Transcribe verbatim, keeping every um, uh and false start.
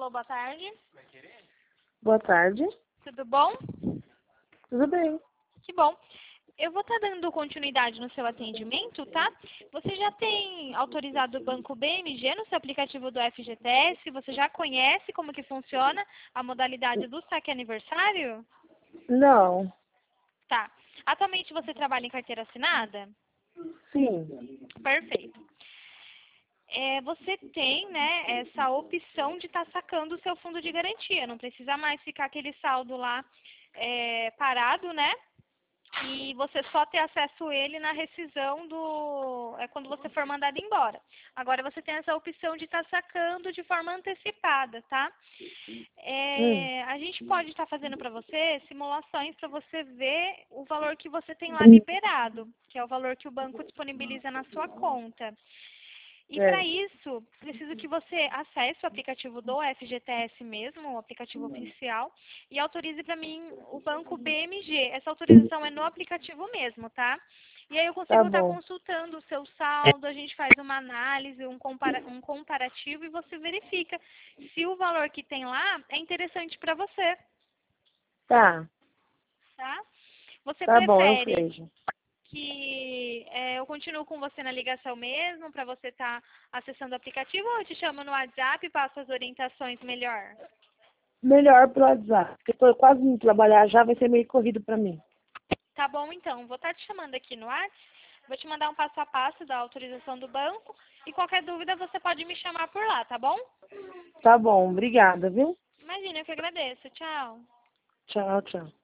Alô, boa tarde. Boa tarde. Tudo bom? Tudo bem. Que bom. Eu vou estar dando continuidade no seu atendimento, tá? Você já tem autorizado o Banco B M G no seu aplicativo do F G T S? Você já conhece como que funciona a modalidade do saque aniversário? Não. Tá. Atualmente você trabalha em carteira assinada? Sim. Perfeito. É, você tem, né, essa opção de estar sacando o seu fundo de garantia. Não precisa mais ficar aquele saldo lá é, parado, né? E você só ter acesso a ele na rescisão do... é quando você for mandado embora. Agora você tem essa opção de estar sacando de forma antecipada, tá? Hum. É, a gente pode estar fazendo para você simulações para você ver o valor que você tem lá liberado, que é o valor que o banco disponibiliza na sua conta. E para É. isso, preciso que você acesse o aplicativo do F G T S mesmo, o aplicativo oficial, e autorize para mim o banco B M G. Essa autorização é no aplicativo mesmo, tá? E aí eu Tá consigo estar bom. consultando o seu saldo, a gente faz uma análise, um, compara um comparativo e você verifica se o valor que tem lá é interessante para você, Tá. tá? Você Tá bom, eu prefere vejo. que é, eu continuo com você na ligação mesmo, para você estar acessando o aplicativo, ou eu te chamo no WhatsApp e passo as orientações melhor? Melhor pelo WhatsApp, porque eu tô quase indo trabalhar já, vai ser meio corrido pra mim. Tá bom, então. Vou estar te chamando aqui no WhatsApp, vou te mandar um passo a passo da autorização do banco, e qualquer dúvida você pode me chamar por lá, tá bom? Tá bom, obrigada, viu? Imagina, eu que agradeço. Tchau. Tchau, tchau.